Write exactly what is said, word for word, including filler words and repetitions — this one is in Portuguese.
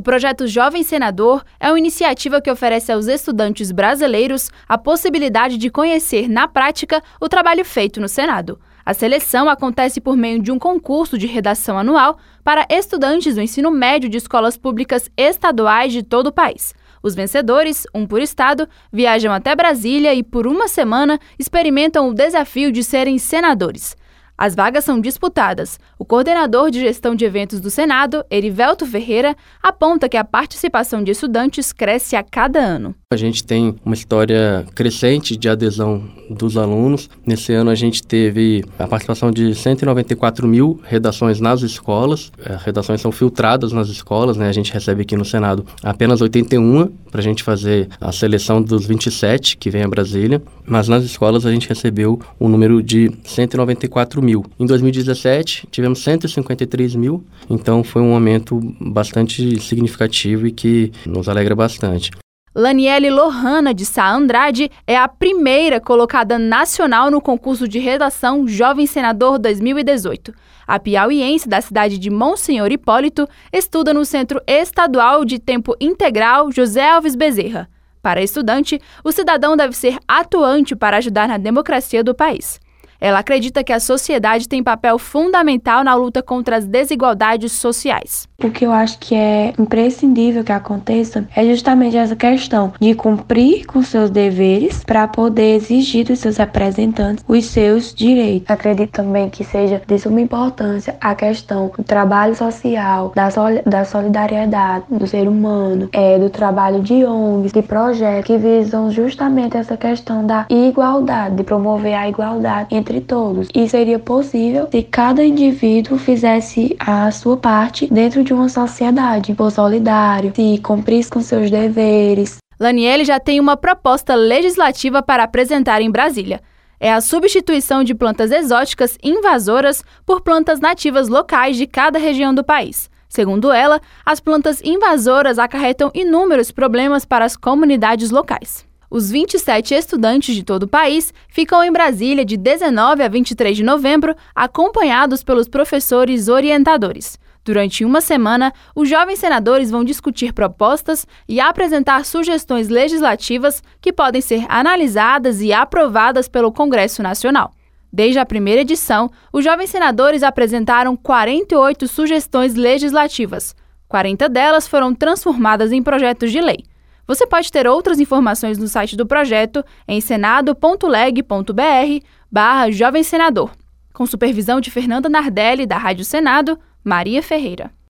O projeto Jovem Senador é uma iniciativa que oferece aos estudantes brasileiros a possibilidade de conhecer, na prática, o trabalho feito no Senado. A seleção acontece por meio de um concurso de redação anual para estudantes do ensino médio de escolas públicas estaduais de todo o país. Os vencedores, um por estado, viajam até Brasília e, por uma semana, experimentam o desafio de serem senadores. As vagas são disputadas. O coordenador de gestão de eventos do Senado, Erivelto Ferreira, aponta que a participação de estudantes cresce a cada ano. A gente tem uma história crescente de adesão dos alunos. Nesse ano a gente teve a participação de cento e noventa e quatro mil redações nas escolas. As redações são filtradas nas escolas, né? A gente recebe aqui no Senado apenas oitenta e um para a gente fazer a seleção dos vinte e sete que vem a Brasília. Mas nas escolas a gente recebeu um número de cento e noventa e quatro mil. Em dois mil e dezessete tivemos cento e cinquenta e três mil, então foi um aumento bastante significativo e que nos alegra bastante. Laniele Lohana de Sá Andrade é a primeira colocada nacional no concurso de redação Jovem Senador dois mil e dezoito. A piauiense da cidade de Monsenhor Hipólito estuda no Centro Estadual de Tempo Integral José Alves Bezerra. Para a estudante, o cidadão deve ser atuante para ajudar na democracia do país. Ela acredita que a sociedade tem papel fundamental na luta contra as desigualdades sociais. O que eu acho que é imprescindível que aconteça é justamente essa questão de cumprir com seus deveres para poder exigir dos seus representantes os seus direitos. Acredito também que seja de suma importância a questão do trabalho social, da, sol- da solidariedade do ser humano, é, do trabalho de O N Gs, de projetos que visam justamente essa questão da igualdade, de promover a igualdade entre todos. E seria possível se cada indivíduo fizesse a sua parte dentro de uma sociedade, for solidário, se cumprisse com seus deveres. Laniele já tem uma proposta legislativa para apresentar em Brasília. É a substituição de plantas exóticas invasoras por plantas nativas locais de cada região do país. Segundo ela, as plantas invasoras acarretam inúmeros problemas para as comunidades locais. Os vinte e sete estudantes de todo o país ficam em Brasília de dezenove a vinte e três de novembro, acompanhados pelos professores orientadores. Durante uma semana, os jovens senadores vão discutir propostas e apresentar sugestões legislativas que podem ser analisadas e aprovadas pelo Congresso Nacional. Desde a primeira edição, os jovens senadores apresentaram quarenta e oito sugestões legislativas. quarenta delas foram transformadas em projetos de lei. Você pode ter outras informações no site do projeto em senado ponto leg ponto br barra Jovem Senador. Com supervisão de Fernanda Nardelli, da Rádio Senado, Maria Ferreira.